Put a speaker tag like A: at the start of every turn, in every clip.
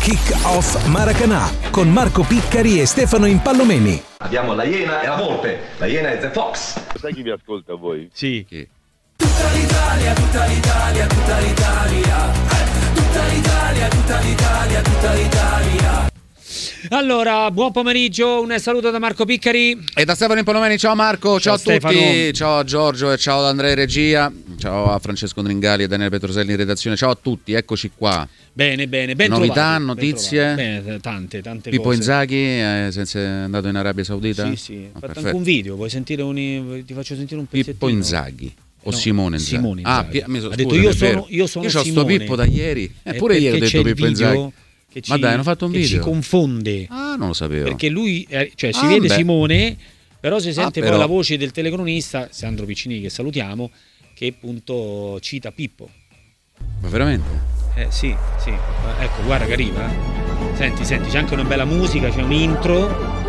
A: Kick Off Maracanã con Marco Piccari e Stefano Impallomeni.
B: Abbiamo la Iena e la Volpe. La Iena è The Fox.
C: Sai chi vi ascolta a voi?
D: Sì.
C: Chi?
E: Tutta l'Italia, tutta l'Italia, tutta l'Italia. Tutta l'Italia, tutta l'Italia, tutta l'Italia.
D: Allora, buon pomeriggio, un saluto da Marco Piccari
F: e da Stefano Impallomeni. Ciao Marco, ciao a
D: Stefano.
F: tutti, ciao a Giorgio e ciao ad Andrea in regia, ciao a Francesco Ndringali e Daniele Petroselli in redazione, ciao a tutti, eccoci qua.
D: Bene, ben
F: novità,
D: trovati,
F: notizie,
D: bene, tante
F: Pippo
D: cose.
F: Inzaghi è andato in Arabia Saudita?
D: Sì, ho fatto anche un video, vuoi sentire ti faccio sentire un pezzettino?
F: Pippo Inzaghi o no, Simone Inzaghi?
D: Simone Inzaghi.
F: Ha
D: detto io sono
F: io
D: Simone.
F: c'ho sto Pippo da ieri, pure ieri ho detto Pippo Inzaghi. Ma dai, hanno fatto un video?
D: Ci confonde.
F: Ah, non lo sapevo.
D: Perché lui, si vede Simone, però si sente poi
F: però
D: la voce del telecronista, Sandro Piccini, che salutiamo, che appunto cita Pippo.
F: Ma veramente?
D: Sì. Ecco, guarda che arriva. Senti, c'è anche una bella musica, c'è un intro.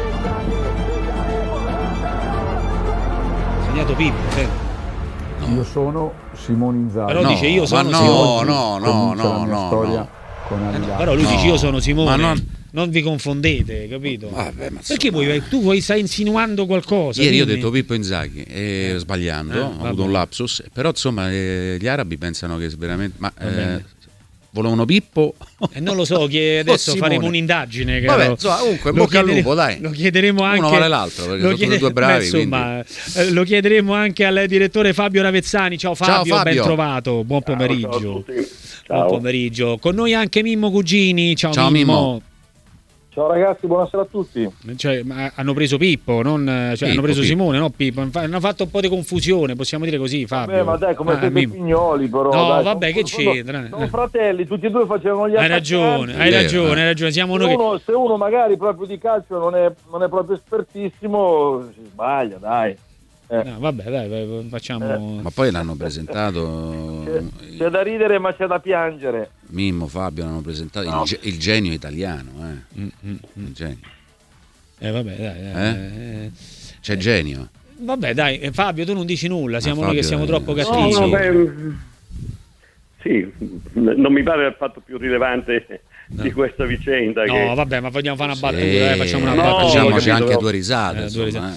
D: Segnato Pippo, senti.
G: Io sono Simone Inzaghi.
D: Però dice io sono Simone.
F: No.
G: Storia con
D: però lui dice io sono Simone. Ma non vi confondete, capito?
F: Vabbè, ma
D: perché tu stai insinuando qualcosa?
F: Ieri io ho detto Pippo Inzaghi sbagliando, ho avuto un lapsus, però insomma gli arabi pensano che veramente volevano Pippo
D: non lo so, adesso faremo un'indagine.
F: Vabbè, insomma, comunque bocca al lupo, dai.
D: Lo chiederemo anche.
F: Uno vale l'altro, perché sono due bravi.
D: Insomma, lo chiederemo anche al direttore Fabio Ravezzani. Ciao Fabio, ben trovato. Buon pomeriggio.
C: Ciao.
D: Buon pomeriggio. Con noi anche Mimmo Cugini. Ciao Mimmo.
C: Ciao ragazzi, buonasera a tutti.
D: Hanno preso Pippo, hanno preso Simone,
F: Pippo.
D: no Pippo. Hanno fatto un po' di confusione, possiamo dire così, Fabio.
C: Ma dai, come siete pignoli però.
D: No,
C: dai,
D: vabbè, che c'entra?
C: Sono fratelli, tutti e due facevano gli
D: attaccanti. Hai ragione. Siamo noi
C: se uno magari proprio di calcio non è proprio espertissimo, si sbaglia, dai.
D: No, vabbè, dai, facciamo.
F: Ma poi l'hanno presentato.
C: C'è da ridere, ma c'è da piangere.
F: Mimmo, Fabio l'hanno presentato il genio italiano, Il genio.
D: Vabbè, dai.
F: C'è genio.
D: Vabbè, dai, Fabio, tu non dici nulla, siamo noi che siamo troppo
C: cattivi.
H: Sì, non mi pare il fatto più rilevante di questa vicenda.
D: No, vabbè, ma vogliamo fare una battuta, facciamo una battuta.
F: Facciamoci anche due risate.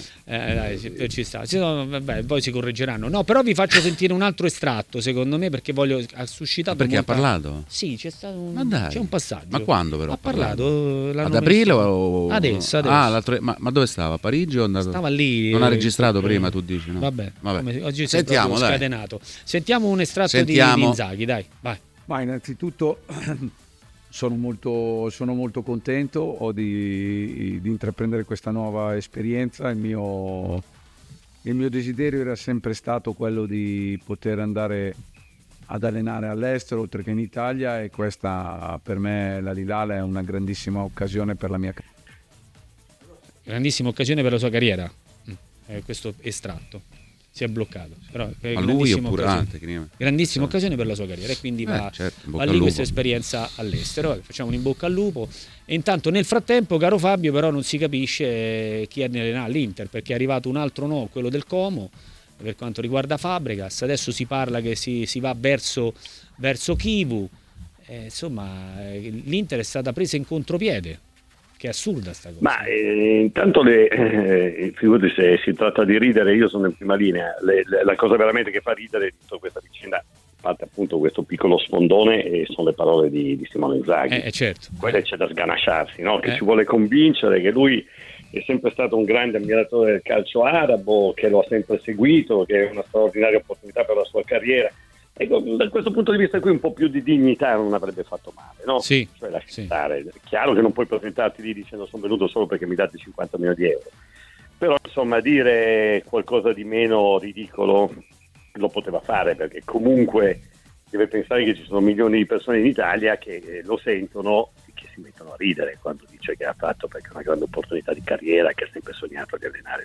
D: Dai, ci sta. Vabbè, poi si correggeranno. No, però vi faccio sentire un altro estratto, secondo me, perché ha suscitato.
F: Perché ha parlato?
D: Sì, c'è stato
F: c'è
D: un passaggio.
F: Ma quando però?
D: Ha parlato
F: ad aprile o
D: adesso.
F: Ma dove stava? A Parigi o andato?
D: Stava lì.
F: Non ha registrato prima, tu dici, no?
D: Vabbè. Oggi
F: sentiamo, dai.
D: Scatenato. Sentiamo un estratto di Inzaghi, dai, vai.
G: Ma innanzitutto sono molto contento di intraprendere questa nuova esperienza. Il mio desiderio era sempre stato quello di poter andare ad allenare all'estero oltre che in Italia, e questa per me, l'Al-Hilal, è una grandissima occasione per la mia carriera.
D: Grandissima occasione per la sua carriera. Questo estratto si è bloccato, però
F: a lui oppure
D: grandissima occasione per la sua carriera, e quindi va lì questa esperienza all'estero. Facciamo un in bocca al lupo. E intanto nel frattempo, caro Fabio, però non si capisce chi allenerà l'Inter, perché è arrivato un altro no, quello del Como, per quanto riguarda Fabregas. Adesso si parla che si va verso Chivu. Insomma, l'Inter è stata presa in contropiede. Che è assurda sta cosa.
H: Ma intanto figurati, se si tratta di ridere, io sono in prima linea. La cosa veramente che fa ridere di tutta questa vicenda, a parte appunto questo piccolo sfondone, e sono le parole di Simone Inzaghi.
D: Certo.
H: Quelle c'è da sganasciarsi, no? Che ci vuole convincere che lui è sempre stato un grande ammiratore del calcio arabo, che lo ha sempre seguito, che è una straordinaria opportunità per la sua carriera. Ecco, da questo punto di vista qui un po' più di dignità non avrebbe fatto male, no?
D: Sì.
H: Cioè stare. È chiaro che non puoi presentarti lì dicendo sono venuto solo perché mi date 50 milioni di euro, però insomma dire qualcosa di meno ridicolo lo poteva fare, perché comunque deve pensare che ci sono milioni di persone in Italia che lo sentono e che si mettono a ridere quando dice che ha fatto perché è una grande opportunità di carriera, che ha sempre sognato di allenare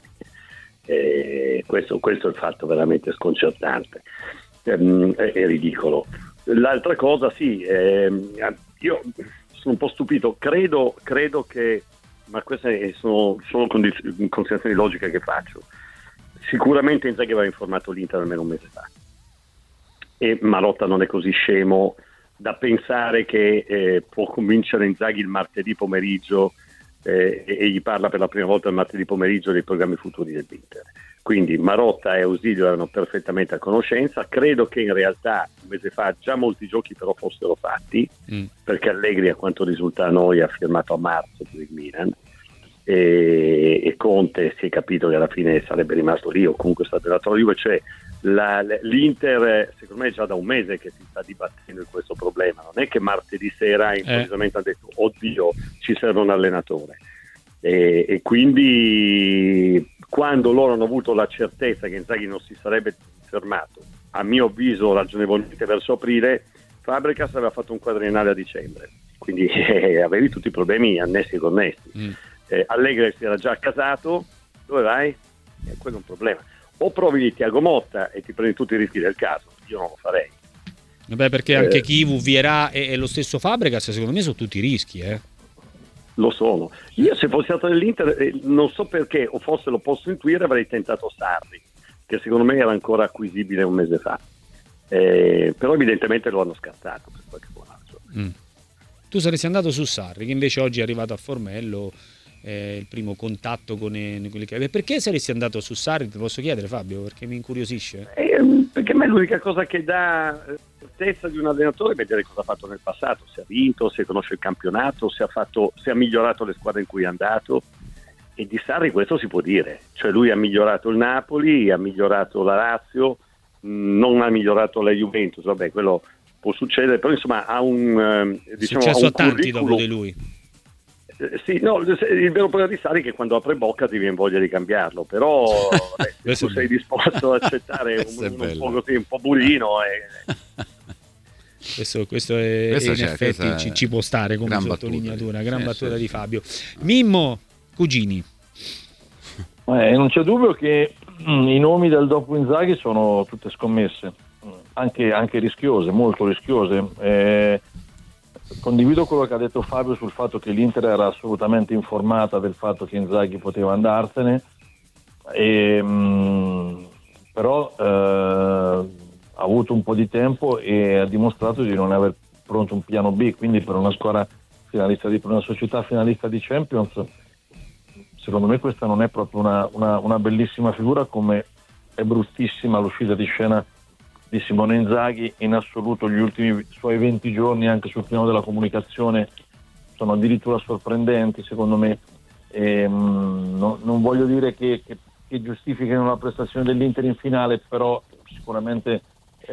H: lì. Questo è il fatto veramente sconcertante. È ridicolo. L'altra cosa, io sono un po' stupito, credo che, ma queste sono solo considerazioni logiche che faccio, sicuramente Inzaghi aveva informato l'Inter almeno un mese fa, e Marotta non è così scemo da pensare che può convincere Inzaghi il martedì pomeriggio e gli parla per la prima volta il martedì pomeriggio dei programmi futuri dell'Inter. Quindi Marotta e Ausilio erano perfettamente a conoscenza. Credo che in realtà un mese fa già molti giochi però fossero fatti, perché Allegri, a quanto risulta a noi, ha firmato a marzo per il Milan, e Conte si è capito che alla fine sarebbe rimasto lì o comunque sarebbe andato alla Juve. Cioè l'Inter secondo me è già da un mese che si sta dibattendo in questo problema, non è che martedì sera improvvisamente ha detto oddio ci serve un allenatore, e quindi quando loro hanno avuto la certezza che Inzaghi non si sarebbe fermato, a mio avviso ragionevolmente verso aprile, Fabregas aveva fatto un quadriennale a dicembre, quindi avevi tutti i problemi annessi e connessi. Allegri si era già casato, dove vai? Quello è un problema. O provi di Thiago Motta e ti prendi tutti i rischi del caso, io non lo farei.
D: Vabbè, perché anche Chivu, Vieira e lo stesso Fabregas secondo me sono tutti rischi,
H: Lo sono. Io se fossi stato nell'Inter, non so perché, o forse lo posso intuire, avrei tentato Sarri, che secondo me era ancora acquisibile un mese fa, però evidentemente lo hanno scartato per qualche buon ragione.
D: Tu saresti andato su Sarri, che invece oggi è arrivato a Formello, il primo contatto con quelli che... Perché saresti andato su Sarri, ti posso chiedere, Fabio, perché mi incuriosisce?
H: Perché a me l'unica cosa che dà certezza di un allenatore è vedere cosa ha fatto nel passato, se ha vinto, se conosce il campionato, se ha migliorato le squadre in cui è andato, e di Sarri questo si può dire, cioè lui ha migliorato il Napoli, ha migliorato la Lazio, non ha migliorato la Juventus, vabbè, quello può succedere, però insomma ha un
D: successo a tanti dopo di lui.
H: Sì, no, il vero problema di Sarri è che quando apre bocca ti viene voglia di cambiarlo, però se tu sei disposto ad accettare un po' così, un po' burino
D: questo è in effetti ci può stare come sottolineatura, gran battuta di Fabio. Mimmo Cugini.
C: Non c'è dubbio che i nomi del dopo Inzaghi sono tutte scommesse, anche rischiose, molto rischiose. Condivido quello che ha detto Fabio sul fatto che l'Inter era assolutamente informata del fatto che Inzaghi poteva andarsene, però ha avuto un po' di tempo e ha dimostrato di non aver pronto un piano B, quindi per una squadra finalista per una società finalista di Champions, secondo me questa non è proprio una bellissima figura, come è bruttissima l'uscita di scena di Simone Inzaghi. In assoluto gli ultimi suoi 20 giorni anche sul piano della comunicazione sono addirittura sorprendenti secondo me, non voglio dire che giustifichino la prestazione dell'Inter in finale, però sicuramente ci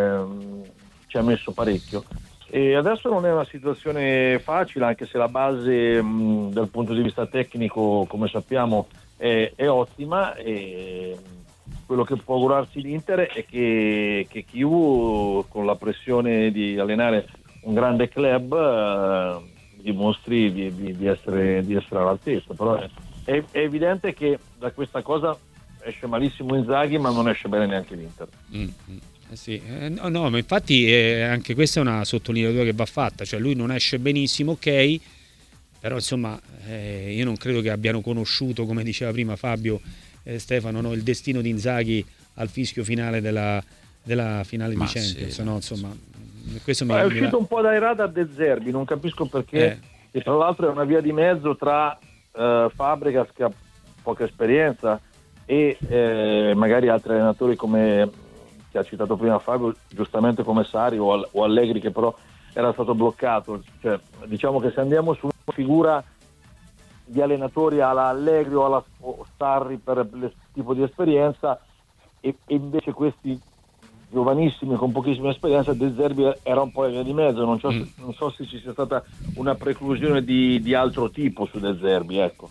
C: ha messo parecchio, e adesso non è una situazione facile, anche se la base dal punto di vista tecnico, come sappiamo, è ottima, e quello che può augurarsi l'Inter è che Chiu, con la pressione di allenare un grande club, dimostri di essere all'altezza. Però è evidente che da questa cosa esce malissimo Inzaghi, ma non esce bene neanche l'Inter.
D: Sì. No, ma infatti anche questa è una sottolineatura che va fatta, cioè lui non esce benissimo, ok, però insomma io non credo che abbiano conosciuto, come diceva prima Fabio, Stefano, no, il destino di Inzaghi al fischio finale della finale di Champions,
F: sì,
D: no? Insomma, questo
C: è uscito un po' dai radar De Zerbi, non capisco perché, e tra l'altro è una via di mezzo tra Fabregas, che ha poca esperienza, e magari altri allenatori come che ha citato prima Fabio, giustamente come Sarri o Allegri, che però era stato bloccato. Cioè, diciamo che se andiamo su una figura di allenatori alla Allegri o alla Sarri per il tipo di esperienza, e invece questi giovanissimi con pochissima esperienza, De Zerbi era un po' in via di mezzo. Non so se ci sia stata una preclusione di altro tipo su De Zerbi, ecco.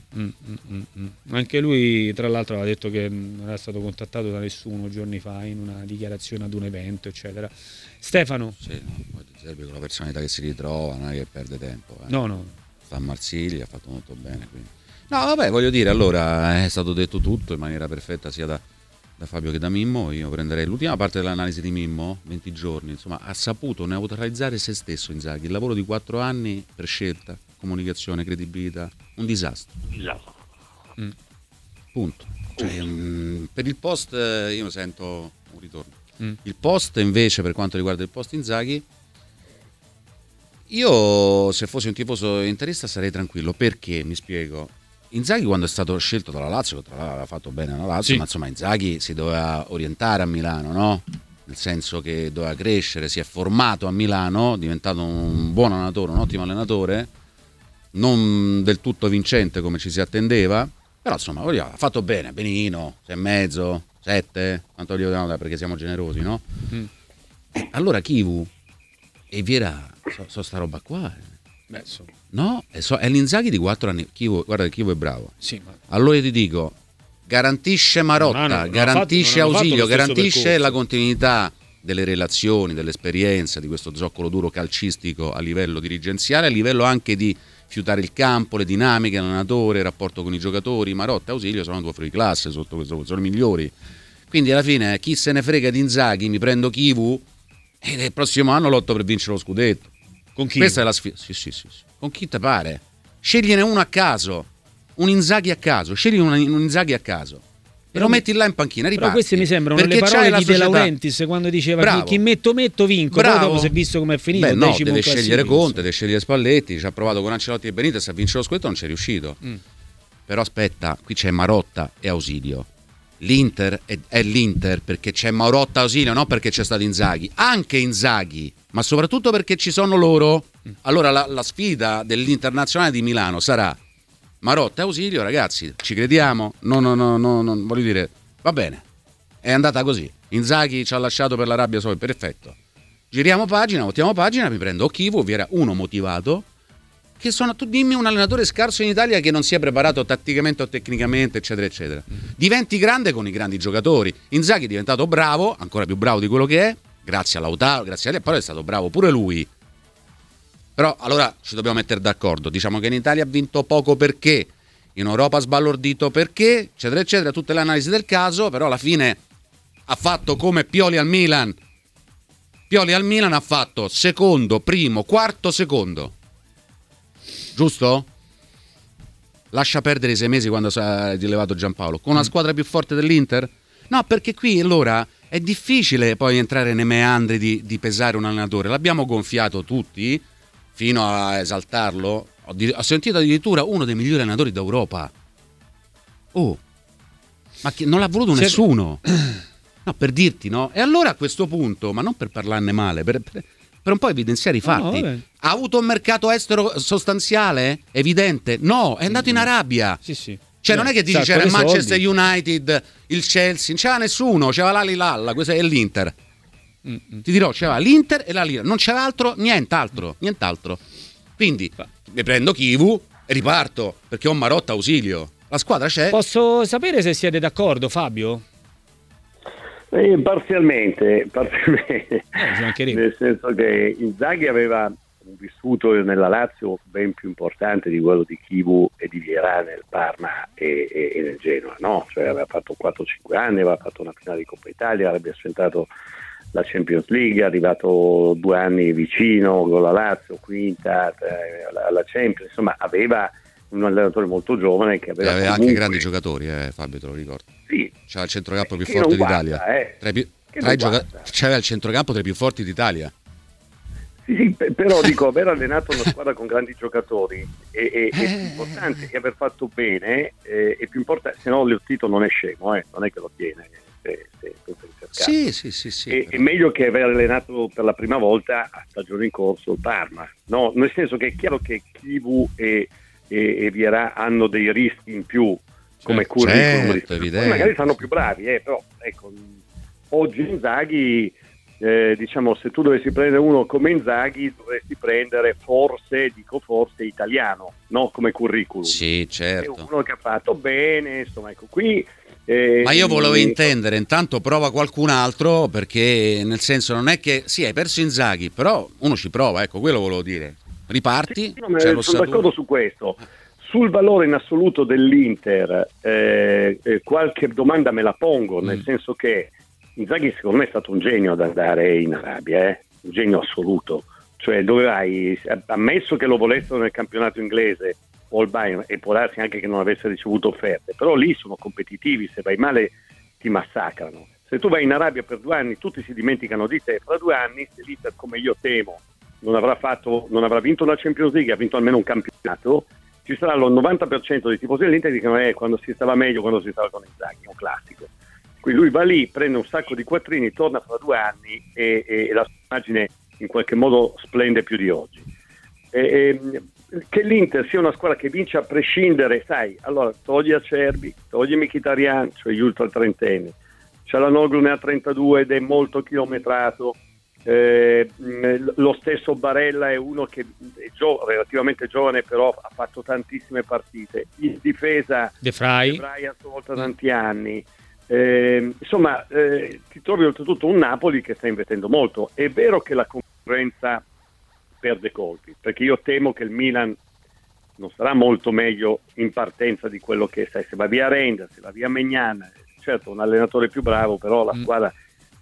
D: Anche lui tra l'altro ha detto che non era stato contattato da nessuno giorni fa in una dichiarazione ad un evento, eccetera. Stefano?
F: Sì, poi De Zerbi con la personalità che si ritrova non è che perde tempo.
D: No.
F: Sta a Marsiglia, ha fatto molto bene, quindi. No, vabbè, voglio dire, allora è stato detto tutto in maniera perfetta sia da Fabio che da Mimmo. Io prenderei l'ultima parte dell'analisi di Mimmo, 20 giorni, insomma, ha saputo neutralizzare se stesso Inzaghi, il lavoro di 4 anni per scelta, comunicazione, credibilità, un disastro. Punto. Cioè, per il post io sento un ritorno. Il post invece, per quanto riguarda il post Inzaghi, Io se fossi un tifoso interista sarei tranquillo, perché mi spiego. Inzaghi quando è stato scelto dalla Lazio, che tra l'altro aveva fatto bene la Lazio, ma insomma Inzaghi si doveva orientare a Milano, no? Nel senso che doveva crescere, si è formato a Milano, è diventato un buon allenatore, un ottimo allenatore, non del tutto vincente come ci si attendeva, però insomma ha fatto bene, benino, 6,5, 7, quanto gli vogliamo dare perché siamo generosi, no? Allora Chivu e Vieira so sta roba qua. No, è l'Inzaghi di 4 anni. Guarda, Chivu è bravo.
D: Sì, ma...
F: Allora io ti dico, garantisce Marotta, garantisce Ausilio, garantisce la continuità delle relazioni, dell'esperienza, di questo zoccolo duro calcistico a livello dirigenziale, a livello anche di fiutare il campo, le dinamiche, l'allenatore, il rapporto con i giocatori. Marotta e Ausilio sono due fuori classe sotto questo, sono i migliori. Quindi alla fine chi se ne frega di Inzaghi, mi prendo Chivu e nel prossimo anno lotto per vincere lo scudetto.
D: Con chi?
F: Questa è la sfida. Sì. Con chi te pare? Scegliene uno a caso, un Inzaghi a caso, scegli un Inzaghi a caso e lo metti là in panchina, riparti.
D: Però queste mi sembrano le parole di De Laurentiis quando diceva chi metto vinco. Poi dopo si è visto come è finito.
F: Beh, no, deve scegliere Conte, deve scegliere Spalletti, ci ha provato con Ancelotti e Benitez a vincere lo scudetto, non ci è riuscito. Però aspetta, qui c'è Marotta e Ausilio. L'Inter è l'Inter perché c'è Marotta e Ausilio, non perché c'è stato Inzaghi. Anche Inzaghi, ma soprattutto perché ci sono loro. Allora la sfida dell'Internazionale di Milano sarà Marotta e Ausilio, ragazzi, ci crediamo? No, voglio dire, va bene, è andata così. Inzaghi ci ha lasciato per la rabbia sua, perfetto. Giriamo pagina, voltiamo pagina, mi prendo Chivu, vi era uno motivato, che tu dimmi un allenatore scarso in Italia che non si è preparato tatticamente o tecnicamente, eccetera, eccetera. Diventi grande con i grandi giocatori. Inzaghi è diventato bravo, ancora più bravo di quello che è, grazie a Lautaro, grazie a lei, però è stato bravo pure lui. Però allora ci dobbiamo mettere d'accordo. Diciamo che in Italia ha vinto poco perché, in Europa ha sbalordito perché, eccetera, eccetera, tutte le analisi del caso, però alla fine ha fatto come Pioli al Milan. Pioli al Milan ha fatto secondo, primo, quarto, secondo. Giusto? Lascia perdere i 6 mesi quando si è rilevato Giampaolo. Con una squadra più forte dell'Inter? No, perché qui allora è difficile poi entrare nei meandri di pesare un allenatore. L'abbiamo gonfiato tutti fino a esaltarlo. Ho sentito addirittura uno dei migliori allenatori d'Europa. Ma non l'ha voluto nessuno. No, per dirti, no? E allora a questo punto, ma non per parlarne male, per un po' evidenziare i fatti. Ha avuto un mercato estero sostanziale? Evidente? No, è andato in Arabia.
D: Sì.
F: Cioè non è che dici c'era il Manchester United, il Chelsea, non c'era nessuno, c'era l'Al-Hilal, questo è l'Inter. Ti dirò, c'era l'Inter e la Lira, non c'era altro, nient'altro. Quindi mi prendo Chivu e riparto, perché ho Marotta Ausilio. La squadra c'è.
D: Posso sapere se siete d'accordo, Fabio?
H: Parzialmente. Nel senso che Inzaghi aveva un vissuto nella Lazio ben più importante di quello di Chivu e di Vieira nel Parma e nel Genoa, no? Cioè aveva fatto 4-5 anni, aveva fatto una finale di Coppa Italia, aveva sventato la Champions League, è arrivato 2 anni vicino con la Lazio, quinta alla Champions, insomma aveva un allenatore molto giovane che aveva comunque...
F: anche grandi giocatori, Fabio, te lo ricordo.
H: Sì.
F: C'era il centrocampo più forte d'Italia. C'era il centrocampo tra i più forti d'Italia.
H: Sì, però dico, aver allenato una squadra con grandi giocatori è più importante che aver fatto bene, è più importante, se no il titolo non è scemo, non è che lo tiene.
F: Sì.
H: È meglio che aver allenato per la prima volta a stagione in corso il Parma, no? Nel senso che è chiaro che Chivu e Vieira hanno dei rischi in più come curriculum, magari saranno più bravi, però ecco, oggi Inzaghi, diciamo, se tu dovessi prendere uno come Inzaghi dovresti prendere forse italiano, no? Come curriculum.
F: Sì, certo.
H: È uno che ha fatto bene, insomma, ecco qui.
F: Ma io volevo intendere, intanto prova qualcun altro, perché nel senso non è che sì, hai perso Inzaghi, però uno ci prova, ecco, quello volevo dire. Riparti.
H: Sì, sono d'accordo su questo. Sul valore in assoluto dell'Inter, qualche domanda me la pongo, nel senso che Inzaghi secondo me è stato un genio ad andare in Arabia, un genio assoluto. Cioè dove vai, ammesso che lo volessero nel campionato inglese o il Bayern, e può darsi anche che non avesse ricevuto offerte, però lì sono competitivi, se vai male ti massacrano. Se tu vai in Arabia per 2 anni tutti si dimenticano di te, fra 2 anni se l'Inter, come io temo, non avrà vinto una Champions League, ha vinto almeno un campionato, ci sarà il 90% dei tifosi dell'Inter che dicono quando si stava meglio, quando si stava con Inzaghi, è un classico. Quindi lui va lì, prende un sacco di quattrini, torna fra 2 anni e la sua immagine in qualche modo splende più di oggi. Che l'Inter sia una squadra che vince a prescindere, sai, allora togli Acerbi, togli Mkhitaryan, cioè gli ultra trentenni, Çalhanoğlu ne ha 32 ed è molto chilometrato, lo stesso Barella è uno che è relativamente giovane, però ha fatto tantissime partite, in difesa
D: De Vrij
H: a sua volta tanti anni, insomma ti trovi oltretutto un Napoli che sta investendo molto. È vero che la concorrenza perde colpi, perché io temo che il Milan non sarà molto meglio in partenza di quello che sai, se va via Reinders, se va via Maignan, certo un allenatore più bravo, però la squadra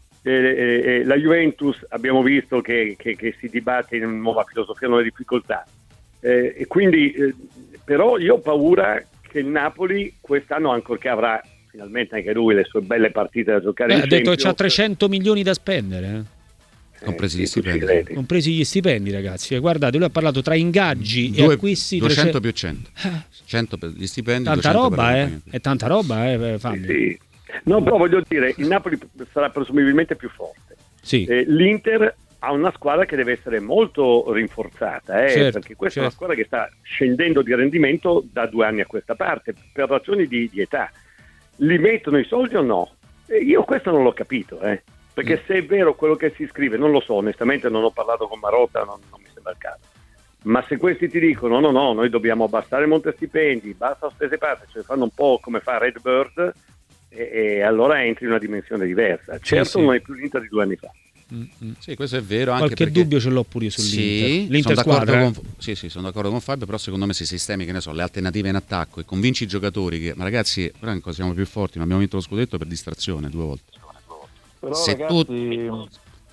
H: la Juventus abbiamo visto che si dibatte in una nuova filosofia, nuove difficoltà, e quindi però io ho paura che il Napoli quest'anno, ancorché avrà finalmente anche lui le sue belle partite da giocare,
D: ha detto che c'ha 300 milioni da spendere,
F: compresi gli stipendi.
D: Compresi gli stipendi, ragazzi. Guardate, lui ha parlato tra ingaggi e acquisti
F: 200 più 100. 100 per gli stipendi,
D: tanta
F: 200
D: roba,
F: per
D: è tanta roba, Fabio.
H: Sì. No, però voglio dire, il Napoli sarà presumibilmente più forte.
D: Sì.
H: L'Inter ha una squadra che deve essere molto rinforzata,
D: certo,
H: perché questa è una squadra che sta scendendo di rendimento da 2 anni a questa parte, per ragioni di età. Li mettono i soldi o no? Io questo non l'ho capito, perché se è vero quello che si scrive, non lo so, onestamente non ho parlato con Marotta, non mi sembra il caso, ma se questi ti dicono no, noi dobbiamo abbassare il monte stipendi, basta spese parte, cioè fanno un po' come fa Redbird, e allora entri in una dimensione diversa. Certo, non è più l'Inter di 2 anni fa.
F: Sì, questo è vero. Anche
D: qualche dubbio ce l'ho pure io sull'Inter. L'Inter
F: sono
D: squadra.
F: Sono d'accordo con Fabio, però secondo me se sistemi, che ne so, le alternative in attacco e convinci i giocatori che, ma ragazzi, Franco, siamo più forti, ma abbiamo vinto lo scudetto per distrazione 2 volte.
C: Però
F: se
C: ragazzi...
F: tu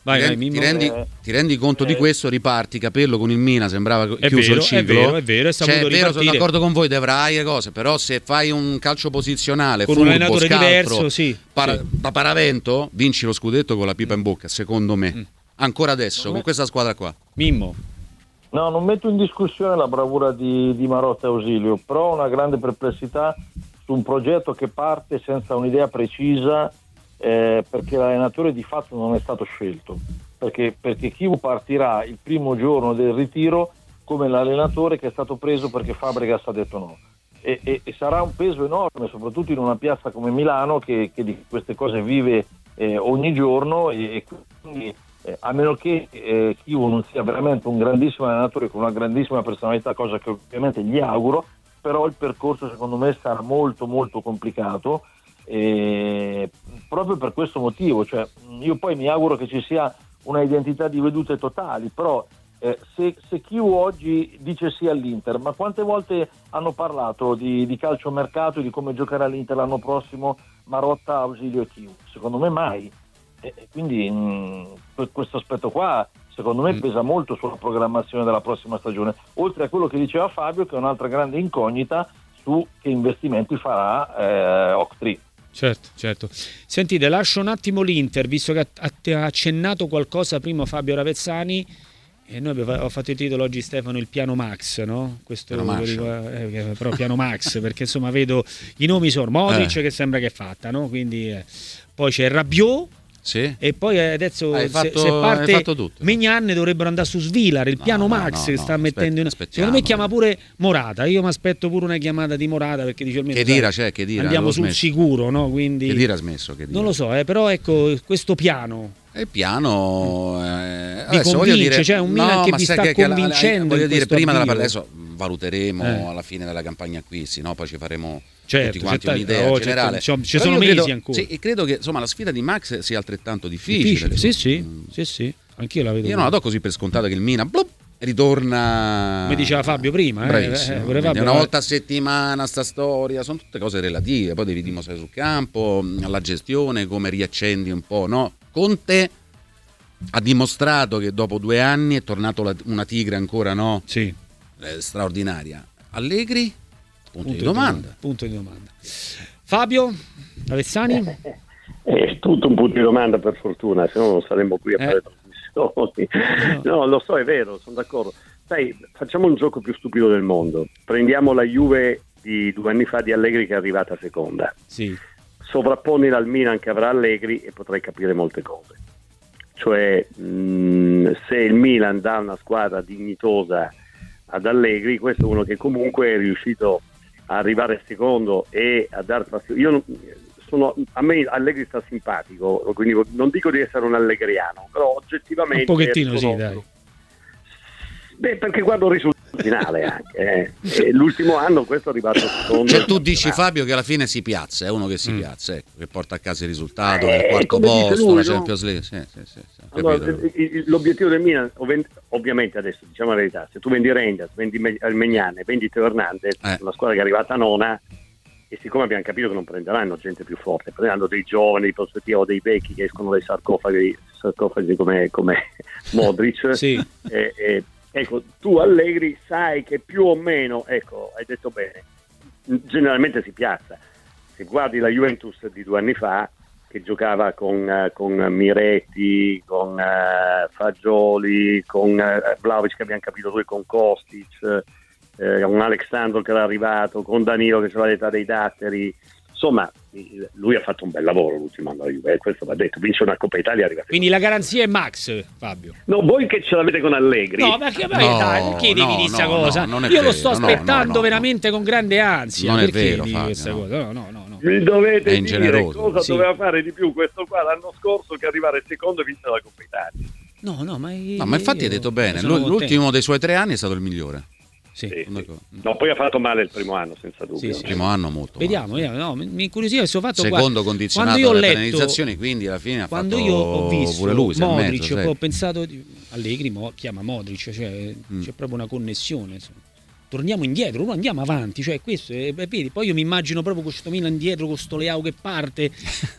F: ti rendi conto di questo, riparti capello con il Mina, sembrava chiuso il ciclo.
D: È vero,
F: sono d'accordo con voi, dovrai cose, però se fai un calcio posizionale
D: con un allenatore diverso,
F: da paravento, vinci lo scudetto con la pipa in bocca, secondo me. Ancora adesso, con questa squadra qua.
D: Mimmo.
C: No, non metto in discussione la bravura di Marotta e Ausilio, però ho una grande perplessità su un progetto che parte senza un'idea precisa, perché l'allenatore di fatto non è stato scelto, perché Chivu partirà il primo giorno del ritiro come l'allenatore che è stato preso perché Fabregas ha detto no, e sarà un peso enorme, soprattutto in una piazza come Milano che di queste cose vive ogni giorno, e quindi a meno che Chivu non sia veramente un grandissimo allenatore con una grandissima personalità, cosa che ovviamente gli auguro, però il percorso secondo me sarà molto molto complicato. Proprio per questo motivo, cioè io poi mi auguro che ci sia una identità di vedute totali, però se Chiu oggi dice sì all'Inter, ma quante volte hanno parlato di calciomercato e di come giocherà l'Inter l'anno prossimo Marotta, Ausilio e Chiu? Secondo me mai, quindi questo aspetto qua secondo me pesa molto sulla programmazione della prossima stagione, oltre a quello che diceva Fabio, che è un'altra grande incognita su che investimenti farà Octree.
D: Certo. Sentite, lascio un attimo l'Inter, visto che ha accennato qualcosa prima Fabio Ravezzani, e noi ho fatto il titolo oggi, Stefano, il piano Max, no? Questo però piano Max, perché insomma vedo i nomi sono Modric che sembra che è fatta, no? Quindi poi c'è Rabiot.
F: Sì.
D: E poi adesso se parte Maignan dovrebbero andare su Svilar, il piano Max che sta mettendo secondo me chiama pure Morata, io mi aspetto pure una chiamata di Morata, perché dice almeno andiamo sul sicuro, no? Quindi
F: Khedira ha smesso,
D: non lo so, però ecco questo piano
F: il piano
D: vi convince, cioè un Milan che vi sta convincendo,
F: voglio dire, prima della partita adesso valuteremo alla fine della campagna acquisti, no? Poi ci faremo tutti quanti un'idea generale.
D: Ci sono mesi ancora.
F: Sì, e credo che insomma la sfida di Max sia altrettanto difficile.
D: Sì, anch'io la vedo.
F: Io non la do così per scontata che il Milan ritorna,
D: come diceva Fabio prima,
F: una volta a settimana sta storia, sono tutte cose relative, poi devi dimostrare sul campo, alla gestione, come riaccendi un po', no? Conte ha dimostrato che dopo 2 anni è tornato una tigre ancora, no?
D: Sì.
F: Straordinaria. Allegri? Punto di domanda.
D: Fabio Avezzani?
H: È tutto un punto di domanda, per fortuna, se no non saremmo qui a fare trasmissione. ragioni. No, lo so, è vero, sono d'accordo. Sai, facciamo un gioco più stupido del mondo. Prendiamo la Juve di 2 anni fa di Allegri che è arrivata seconda.
D: Sì.
H: Sovrapponila al Milan che avrà Allegri e potrai capire molte cose. Cioè, se il Milan dà una squadra dignitosa ad Allegri, questo è uno che comunque è riuscito a arrivare secondo e a dar fastidio. A me Allegri sta simpatico, quindi non dico di essere un allegriano, però oggettivamente
D: un pochettino sì, dai.
H: Beh, perché guardo il risultato finale anche. L'ultimo anno questo è arrivato secondo.
F: Cioè, tu dici, Fabio, che alla fine si piazza, è uno che si piazza, che porta a casa il risultato, che è al quarto posto, lui, la Champions League. Sì.
H: Allora, l'obiettivo del Milan, ovviamente adesso diciamo la verità, se tu vendi Reinders, vendi Maignan, vendi Teo Hernandez, una squadra che è arrivata nona, e siccome abbiamo capito che non prenderanno gente più forte, prenderanno dei giovani di prospettiva o dei vecchi che escono dai sarcofagi come Modric,
D: sì.
H: Ecco, tu Allegri sai che più o meno, ecco, hai detto bene, generalmente si piazza. Se guardi la Juventus di 2 anni fa, che giocava con Miretti, con Fagioli, con Vlahovic che abbiamo capito lui, con Kostic, con Alexandro che era arrivato, con Danilo che c'era l'età dei datteri, insomma lui ha fatto un bel lavoro l'ultimo anno alla Juve, questo va detto, vince una Coppa Italia, arriva.
D: Quindi la garanzia è Max, Fabio.
H: No, voi che ce l'avete con Allegri.
D: No, perché perché devi dire questa cosa? Io lo sto aspettando veramente con grande ansia.
F: Non è
D: perché
F: vero,
D: dici
F: Fabio,
D: questa cosa? No.
H: Mi dovete dire
F: ingeneroso.
H: cosa doveva fare di più questo qua l'anno scorso che arrivare secondo e vincere la Coppa Italia.
D: No, ma
F: infatti hai detto bene, l'ultimo dei suoi 3 anni è stato il migliore.
D: Sì.
H: No, poi ha fatto male il primo anno, senza dubbio.
F: Il primo anno molto
D: vediamo, no, mi incuriosiva questo fatto.
F: Secondo condizionato dalle penalizzazioni, quindi alla fine ha
D: quando
F: fatto
D: io ho visto
F: pure lui,
D: Modric, ho pensato Allegri chiama Modric, cioè c'è proprio una connessione, insomma. Torniamo indietro, non andiamo avanti, cioè questo vedi, poi io mi immagino proprio questo Milan indietro con sto Leao che parte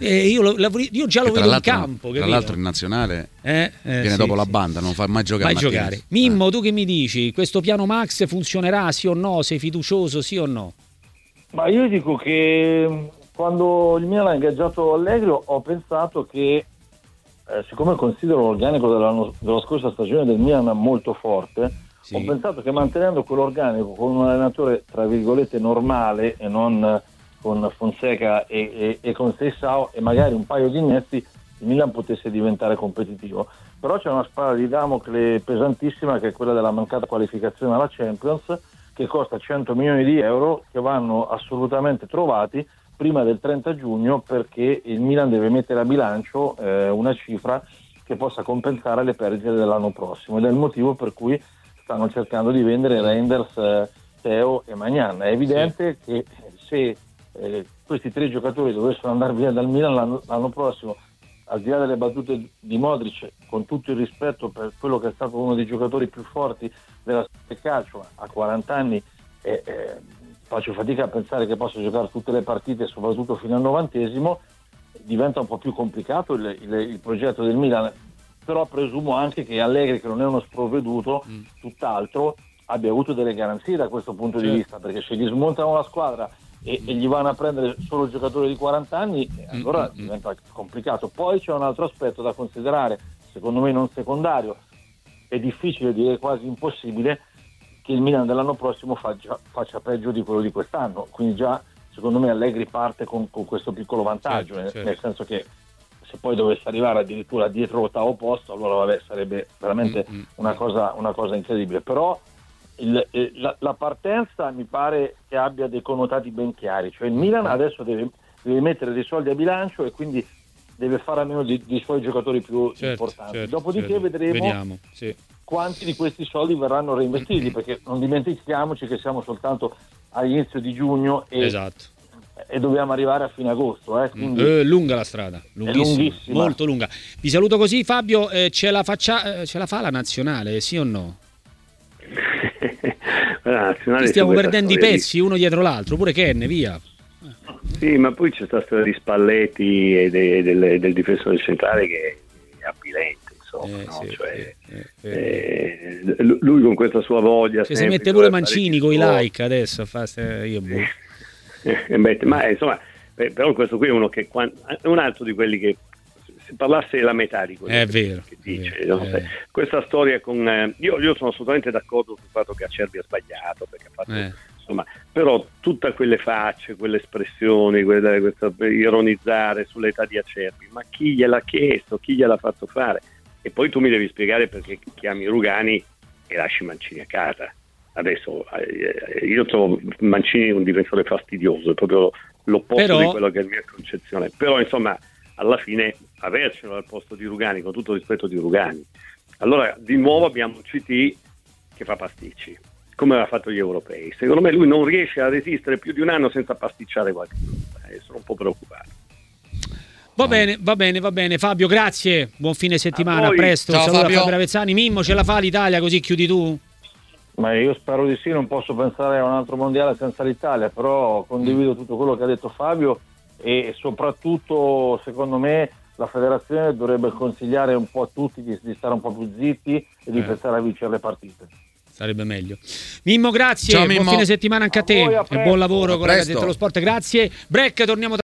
D: io già lo vedo in campo,
F: tra l'altro in nazionale viene dopo la banda, non fa mai giocare.
D: Mimmo, tu che mi dici? Questo piano Max funzionerà sì o no? Sei fiducioso sì o no?
C: Ma io dico che quando il Milan ha ingaggiato Allegri ho pensato che siccome considero l'organico della scorsa stagione del Milan molto forte, ho pensato che mantenendo quell'organico con un allenatore tra virgolette normale e non con Fonseca e con Seisao e magari un paio di innesti, il Milan potesse diventare competitivo. Però c'è una spada di Damocle pesantissima che è quella della mancata qualificazione alla Champions, che costa 100 milioni di euro che vanno assolutamente trovati prima del 30 giugno, perché il Milan deve mettere a bilancio una cifra che possa compensare le perdite dell'anno prossimo, ed è il motivo per cui stanno cercando di vendere Reinders, Teo e Maignan. È evidente che se questi 3 giocatori dovessero andare via dal Milan l'anno prossimo, al di là delle battute di Modric, con tutto il rispetto per quello che è stato uno dei giocatori più forti della storia del calcio, a 40 anni faccio fatica a pensare che possa giocare tutte le partite, soprattutto fino al 90°, diventa un po' più complicato il progetto del Milan. Però presumo anche che Allegri, che non è uno sprovveduto, tutt'altro, abbia avuto delle garanzie da questo punto di vista, perché se gli smontano la squadra e gli vanno a prendere solo il giocatore di 40 anni, allora diventa complicato. Poi c'è un altro aspetto da considerare, secondo me non secondario, è difficile, direi quasi impossibile, che il Milan dell'anno prossimo faccia peggio di quello di quest'anno, quindi già secondo me Allegri parte con questo piccolo vantaggio, nel senso che se poi dovesse arrivare addirittura dietro l'ottavo posto, allora sarebbe veramente una cosa incredibile. Però la partenza mi pare che abbia dei connotati ben chiari, cioè il Milan adesso deve mettere dei soldi a bilancio e quindi deve fare a meno dei suoi giocatori più importanti. Dopodiché vedremo quanti di questi soldi verranno reinvestiti, perché non dimentichiamoci che siamo soltanto all'inizio di giugno e dobbiamo arrivare a fine agosto. Quindi
D: lunga la strada, lunghissima, molto lunga. Vi saluto così, Fabio. Ce la fa la nazionale, sì o no? Stiamo perdendo i pezzi uno dietro l'altro, pure Ken, via.
H: Sì, ma poi c'è stata storia di Spalletti e del difensore centrale che è avvilente, insomma, lui con questa sua voglia
D: si mette pure Mancini con i like adesso
H: ma insomma, però questo qui è uno che è un altro di quelli che se parlasse la metà di quello
D: è vero,
H: che dice.
D: È vero.
H: Questa storia con... io sono assolutamente d'accordo sul fatto che Acerbi ha sbagliato, perché ha fatto... Insomma, però tutte quelle facce, quelle espressioni, questa ironizzare sull'età di Acerbi, ma chi gliel'ha chiesto, chi gliel'ha fatto fare? E poi tu mi devi spiegare perché chiami Rugani e lasci Mancini a casa. Adesso io trovo Mancini un difensore fastidioso, è proprio l'opposto di quello che è la mia concezione. Però insomma, alla fine avercelo al posto di Rugani, con tutto il rispetto di Rugani. Allora di nuovo abbiamo un CT che fa pasticci, come aveva fatto gli europei. Secondo me lui non riesce a resistere più di un anno senza pasticciare qualche cosa. Sono un po' preoccupato.
D: Va bene Fabio, grazie, buon fine settimana, a presto.
F: Ciao,
D: saluta
F: Fabio.
D: Fabio Ravezzani. Mimmo, ce la fa l'Italia, così chiudi tu?
C: Ma io spero di sì, non posso pensare a un altro mondiale senza l'Italia, però condivido tutto quello che ha detto Fabio e soprattutto secondo me la federazione dovrebbe consigliare un po' a tutti di stare un po' più zitti e di pensare a vincere le partite.
D: Sarebbe meglio. Mimmo, grazie.
F: Ciao, Mimmo.
D: Buon fine settimana anche a te
C: voi, a
D: e buon lavoro con la
F: presto.
D: Gazzetta dello Sport. Grazie. Break, torniamo